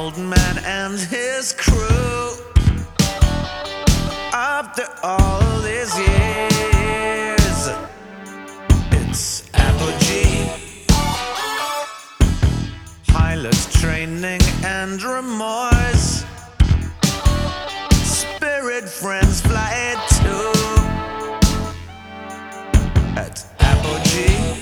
old man and his crew. After all these years, it's apogee. Pilot training and remorse. Spirit friends fly it too. At apogee.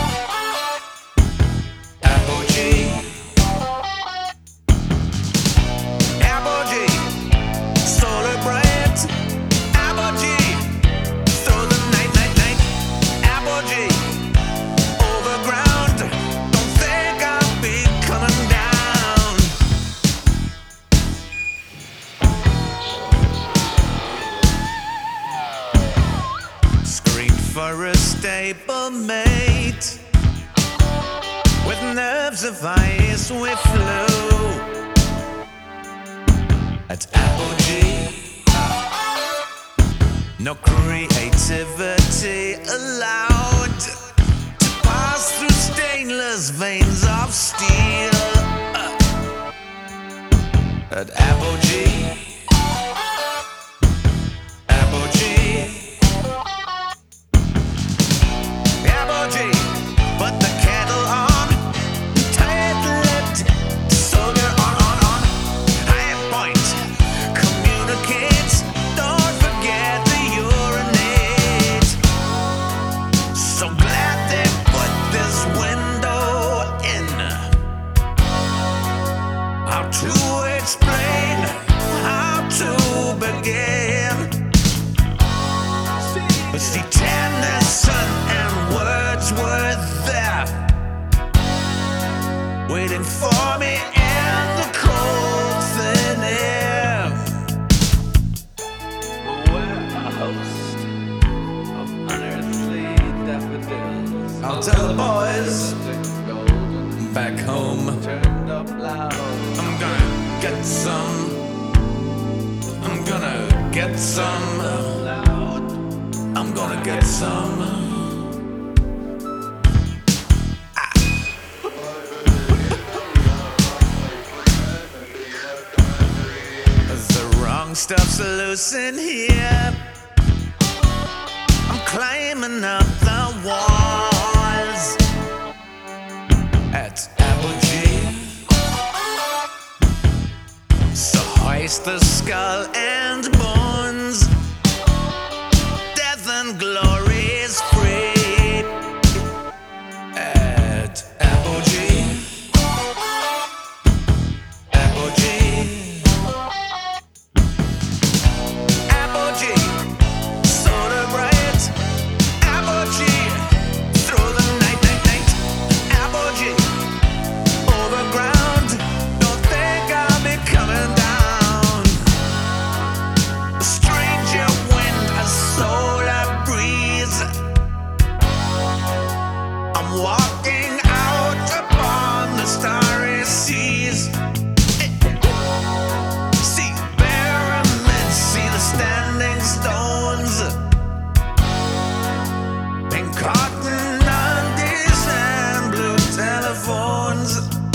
For a stable mate with nerves of ice, we flew at apogee. No creativity allowed to pass through stainless veins of steel at apogee. To explain how to begin, but see Tennyson and Wordsworth there, waiting for me in the cold thin air. We're a host of unearthly daffodils. I'll tell the boys back home. Turned up loud. I'm gonna get some. I'm gonna get some. I'm gonna get some. The wrong stuff's loose in here. I'm climbing up the walls at apogee. So hoist the skull and bones. Death and glory is free at apogee. Apogee. Apogee. Solar bright. Apogee. Through the night. Apogee. Overground. Don't think I'll be coming down. A stranger wind, a solar breeze. I'm walking out upon the starry seas. See pyramids, see the standing stones. Pink cotton undies and blue telephones.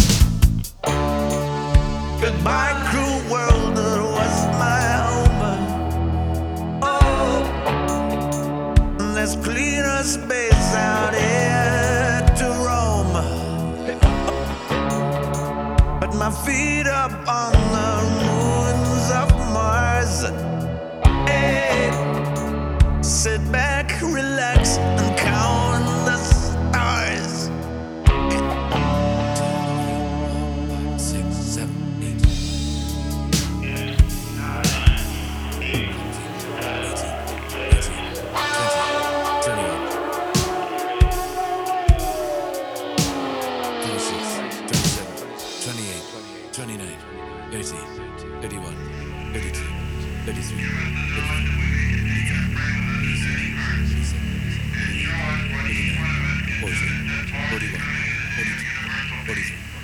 Goodbye, cruel world, that was my home. Oh, there's cleaner space out here to roam. But my feet up on the ruins of Mars. Hey, sit back, relax, and count the stars. 6, 7, 8. 29, 30, 31, 32, 33, 34, 35, 36, 37, 38, 39, 40, 41, 42, 43.